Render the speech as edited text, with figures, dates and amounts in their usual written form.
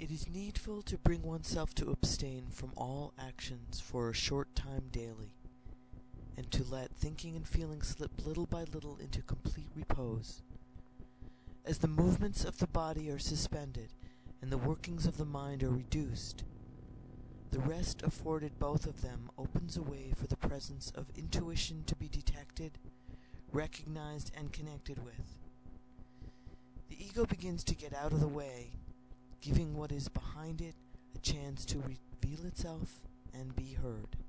It is needful to bring oneself to abstain from all actions for a short time daily, and to let thinking and feeling slip little by little into complete repose. As the movements of the body are suspended, and the workings of the mind are reduced, the rest afforded both of them opens a way for the presence of intuition to be detected, recognized, and connected with. The ego begins to get out of the way, giving what is behind it a chance to reveal itself and be heard.